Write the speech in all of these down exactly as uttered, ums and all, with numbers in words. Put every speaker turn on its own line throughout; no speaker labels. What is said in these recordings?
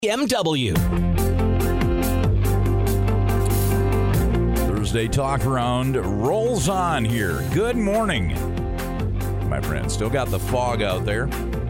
B M W.
Thursday Talk Round rolls on here. Good morning, my friends. Still got the fog out there.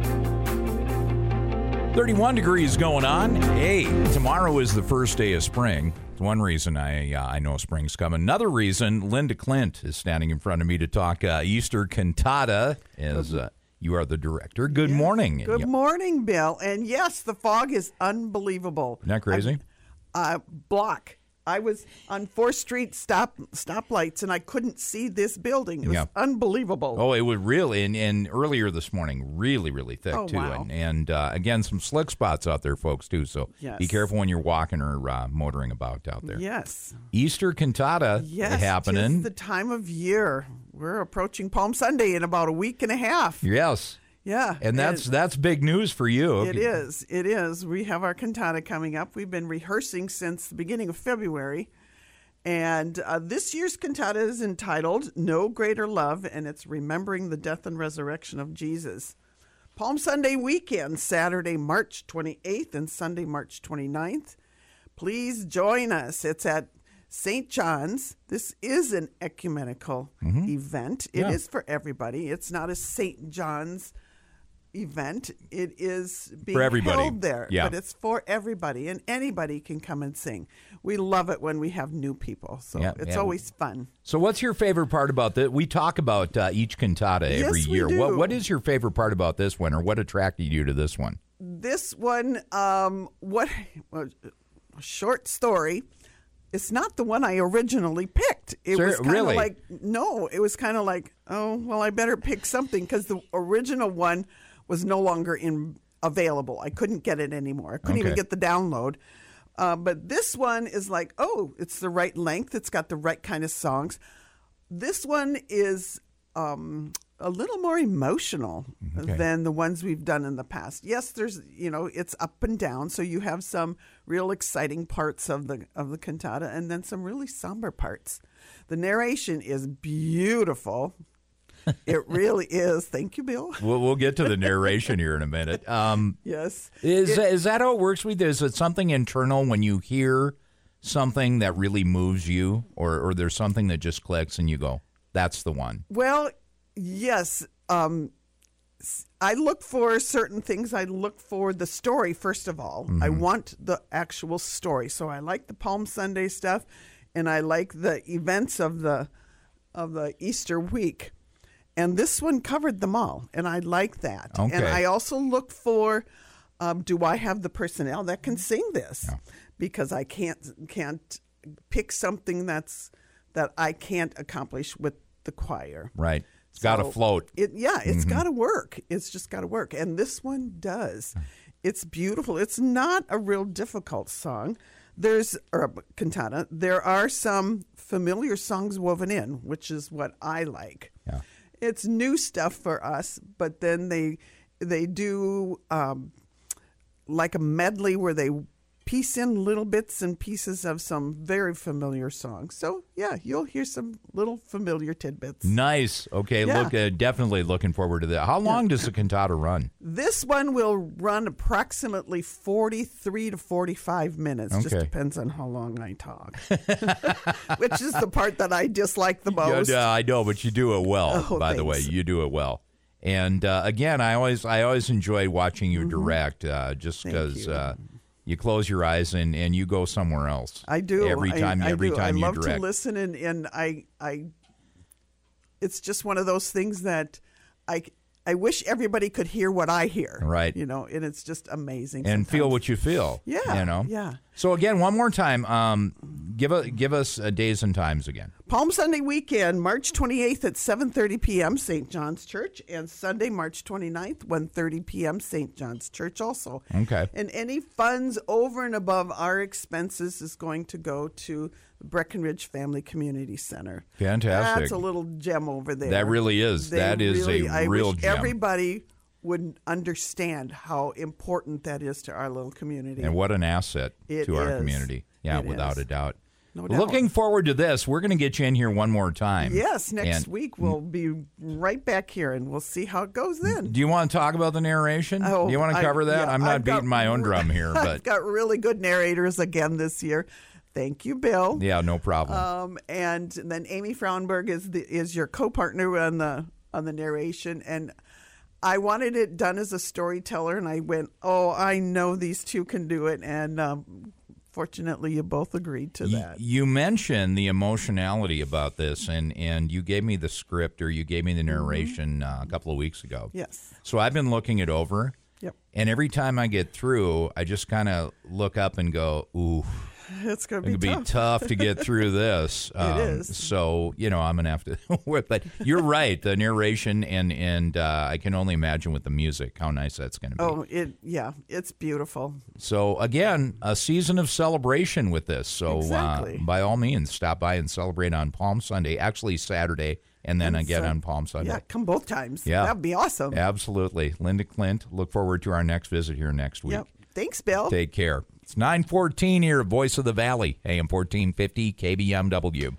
thirty-one degrees going on. Hey, tomorrow is the first day of spring. It's one reason I uh, I know spring's coming. Another reason, Linda Clint is standing in front of me to talk uh, Easter Cantata as uh, you are the director. Good
yeah.
morning.
Good morning, Bill. And yes, the fog is unbelievable.
Isn't that crazy?
I, uh, block. I was on fourth Street stop stoplights, and I couldn't see this building. It was
yeah.
unbelievable.
Oh, it was really, and, and earlier this morning, really, really thick,
oh,
too.
Wow.
And, and uh, again, some slick spots out there, folks, too. So
yes.
be careful when you're walking or uh, motoring about out there.
Yes.
Easter Cantata
yes,
happening.
Yes, the time of year. We're approaching Palm Sunday in about a week and a half.
Yes.
Yeah.
And that's
it,
that's big news for you.
It is. It is. We have our cantata coming up. We've been rehearsing since the beginning of February. And uh, this year's cantata is entitled No Greater Love, and it's remembering the death and resurrection of Jesus. Palm Sunday weekend, Saturday, March twenty-eighth and Sunday, March twenty-ninth. Please join us. It's at Saint John's. This is an ecumenical mm-hmm. event. It
yeah.
is for everybody. It's not a Saint John's event. It is being
for everybody.
held there,
yeah.
but it's for everybody, and anybody can come and sing. We love it when we have new people, so
yeah,
it's
yeah.
always fun.
So what's your favorite part about that? We talk about uh, each cantata every
yes,
year.
We do.
What What is your favorite part about this one, or what attracted you to this one?
This one, um, what well, a short story. It's not the one I originally picked. It
Sir,
was kind of
really?
like, no, it was kind of like, oh, well, I better pick something because the original one was no longer in available. I couldn't get it anymore. I couldn't
okay.
even get the download. Uh, but this one is like, oh, it's the right length. It's got the right kind of songs. This one is um, a little more emotional okay. than the ones we've done in the past. Yes, there's, you know, it's up and down. So you have some real exciting parts of the of the cantata and then some really somber parts. The narration is beautiful. It really is. Thank you, Bill.
We'll, we'll get to the narration here in a minute. Um,
yes.
Is,
it,
is that how it works with you? Is it something internal when you hear something that really moves you, or, or there's something that just clicks and you go, that's the one?
Well, yes. Um, I look for certain things. I look for the story, first of all. Mm-hmm. I want the actual story. So I like the Palm Sunday stuff, and I like the events of the of the Easter week. And this one covered them all, and I like that.
Okay.
And I also look for, um, do I have the personnel that can sing this?
Yeah.
Because I can't can't pick something that's that I can't accomplish with the choir.
Right. It's got to
so
float.
It, yeah, it's
mm-hmm.
got to work. It's just got to work. And this one does. It's beautiful. It's not a real difficult song. There's or cantata. There are some familiar songs woven in, which is what I like.
Yeah.
It's new stuff for us, but then they they do um, like a medley where they piece in little bits and pieces of some very familiar songs. So, yeah, you'll hear some little familiar tidbits.
Nice. Okay,
yeah.
look, uh, definitely looking forward to that. How long yeah. does the cantata run?
This one will run approximately forty-three to forty-five minutes.
Okay.
Just depends on how long I talk, which is the part that I dislike the most.
Yeah, I know, but you do it well,
oh,
by
thanks.
the way. You do it well. And, uh, again, I always I always enjoy watching you mm-hmm. direct uh, just because uh, you close your eyes and, and you go somewhere else.
I do.
Every time,
I,
every
I do.
time
I
you
love
direct.
to listen, and, and I, I, it's just one of those things that I, I wish everybody could hear what I hear.
Right.
You know, and it's just amazing.
And
sometimes.
feel what you feel.
Yeah.
You know?
Yeah.
So, again, one more time, um, give a, give us uh, days and times again.
Palm Sunday weekend, March twenty-eighth at seven thirty p.m., Saint John's Church, and Sunday, March twenty-ninth, one thirty p.m., Saint John's Church also.
Okay.
And any funds over and above our expenses is going to go to the Breckenridge Family Community Center.
Fantastic.
That's a little gem over there.
That really is.
They
that is
really,
a
I
real
wish
gem.
Everybody would understand how important that is to our little community.
And what an asset
it
to our
is.
community. Yeah,
it
without
is.
a doubt.
no doubt.
Looking forward to this. We're going to get you in here one more time.
Yes, next
And
week we'll be right back here, and we'll see how it goes then.
do you want to talk about the narration?
Oh,
do you want to
I-
cover that?
yeah,
I'm not
I've got
beating my own
re-
drum here,
I've
but
got really good narrators again this year. Thank you, Bill.
yeah, no problem.
Um, and then Amy Frauenberg is the is your co-partner on the on the narration, and I wanted it done as a storyteller, and I went, oh, I know these two can do it, and um, fortunately, you both agreed to
Y-
that.
You mentioned the emotionality about this, and, and you gave me the script or you gave me the narration uh, a couple of weeks ago.
Yes.
So I've been looking it over,
Yep.
and every time I get through, I just kind of look up and go, ooh.
It's going to
It
be
could be
tough.
tough to get through this. Um,
is.
So, you know, I'm going to have to work. But you're right. The narration, and, and uh, I can only imagine with the music how nice that's going to be.
Oh, it yeah, it's beautiful.
So, again, a season of celebration with this. So,
Exactly.
uh, by all means, stop by and celebrate on Palm Sunday, actually Saturday, and then
And
again
so-
on Palm Sunday.
Yeah, come both times.
Yeah.
That'd be awesome.
Absolutely. Linda Clint, look forward to our next visit here next week.
Yep. Thanks, Bill.
Take care. It's nine fourteen here at Voice of the Valley, A M fourteen fifty K B M W.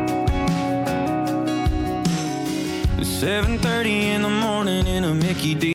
seven thirty in the morning in a Mickey D.